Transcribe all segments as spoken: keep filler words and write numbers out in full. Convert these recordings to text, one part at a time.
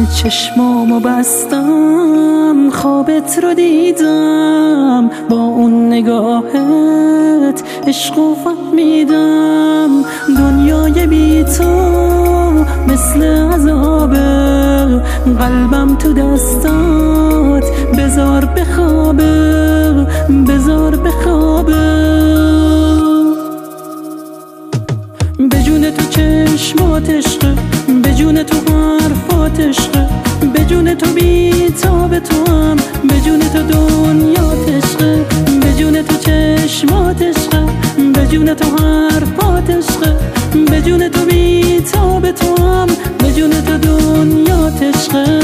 چشمامو بستم خوابت رو دیدم، با اون نگاهت عشقو فهمیدم. دنیای بی تو مثل عذابه، قلبم تو دستات بذار بخوابه، بذار بخوابه. به جون تو چشمات عشقه، به جون تو حرفات عشقه، به جون تو بی تاب تو هم، به جون تو دنیات عشقه، به جون تو چشمات عشقه، به جون تو حرفات عشقه، به جون تو بی تاب تو هم، به جون تو دنیات عشقه.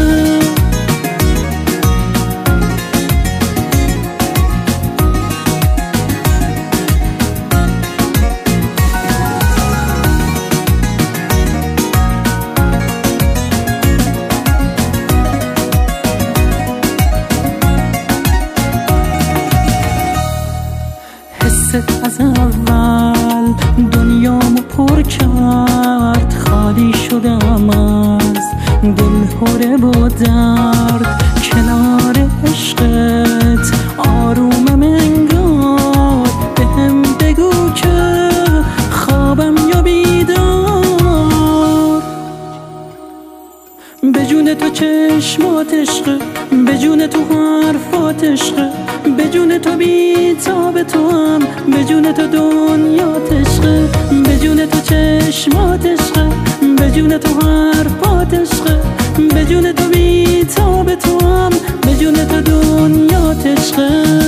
از اول دنیامو پر کرد، خالی شدم از دلهره و درد. کنار عشقت آرومم انگار، بهم بگو که خوابم یا بیدار. به جون تو چشمات عشقه، به جون تو حرفات عشقه، به جون تو بی تاب تو هم، به جون تو دنیات عشقه، به جون تو چشمات عشقه، به جون تو حرفات عشقه، به جون تو بی تاب تو هم، به جون تو دنیات عشقه.